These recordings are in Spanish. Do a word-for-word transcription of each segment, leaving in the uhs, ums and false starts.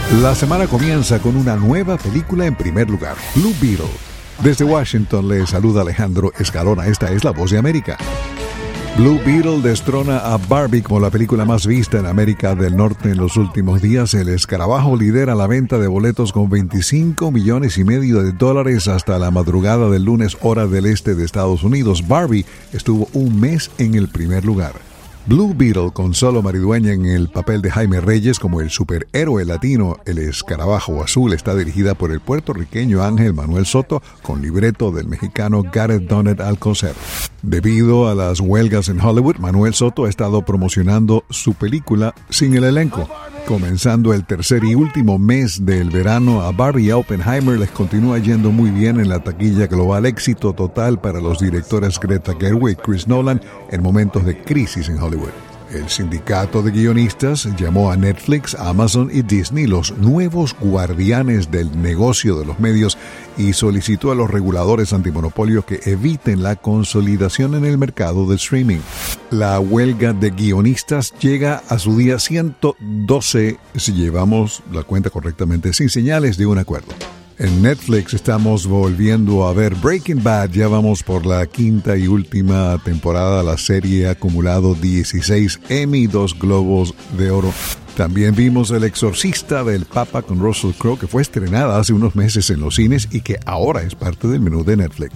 La semana comienza con una nueva película en primer lugar, Blue Beetle. Desde Washington le saluda Alejandro Escalona. Esta es La Voz de América. Blue Beetle destrona a Barbie como la película más vista en América del Norte en los últimos días. El escarabajo lidera la venta de boletos con veinticinco millones y medio de dólares hasta la madrugada del lunes, hora del este de Estados Unidos. Barbie estuvo un mes en el primer lugar. Blue Beetle, con Solo Maridueña en el papel de Jaime Reyes como el superhéroe latino, el escarabajo azul, está dirigida por el puertorriqueño Ángel Manuel Soto con libreto del mexicano Gareth Donnet Alcocer. Debido a las huelgas en Hollywood, Manuel Soto ha estado promocionando su película sin el elenco. Comenzando el tercer y último mes del verano, a Barbie y a Oppenheimer les continúa yendo muy bien en la taquilla global, éxito total para los directores Greta Gerwig y Chris Nolan en momentos de crisis en Hollywood. El sindicato de guionistas llamó a Netflix, Amazon y Disney los nuevos guardianes del negocio de los medios y solicitó a los reguladores antimonopolio que eviten la consolidación en el mercado de streaming. La huelga de guionistas llega a su día ciento doce, si llevamos la cuenta correctamente, sin señales de un acuerdo. En Netflix estamos volviendo a ver Breaking Bad. Ya vamos por la quinta y última temporada. La serie ha acumulado dieciséis Emmy y dos Globos de Oro. También vimos El Exorcista del Papa con Russell Crowe, que fue estrenada hace unos meses en los cines y que ahora es parte del menú de Netflix.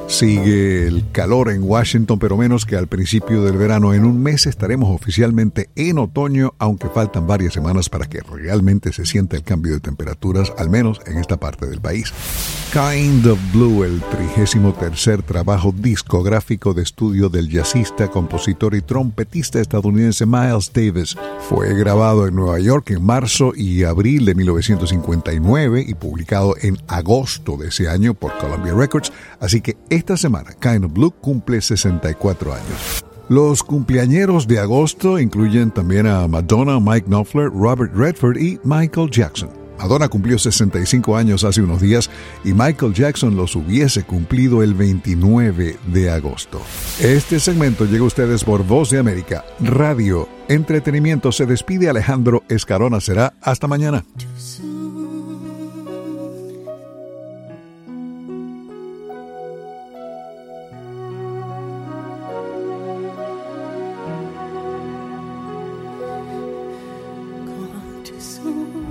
Sigue el calor en Washington, pero menos que al principio del verano. En un mes estaremos oficialmente en otoño, aunque faltan varias semanas para que realmente se sienta el cambio de temperaturas, al menos en esta parte del país. Kind of Blue, el trigésimo tercer trabajo discográfico de estudio del jazzista, compositor y trompetista estadounidense Miles Davis, fue grabado en Nueva York en marzo y abril de mil novecientos cincuenta y nueve y publicado en agosto de ese año por Columbia Records, así que esta semana Kind of Blue cumple sesenta y cuatro años. Los cumpleañeros de agosto incluyen también a Madonna, Mike Knopfler, Robert Redford y Michael Jackson. Madonna cumplió sesenta y cinco años hace unos días y Michael Jackson los hubiese cumplido el veintinueve de agosto. Este segmento llega a ustedes por Voz de América, Radio Entretenimiento. Se despide Alejandro Escalona. Será hasta mañana. Soon.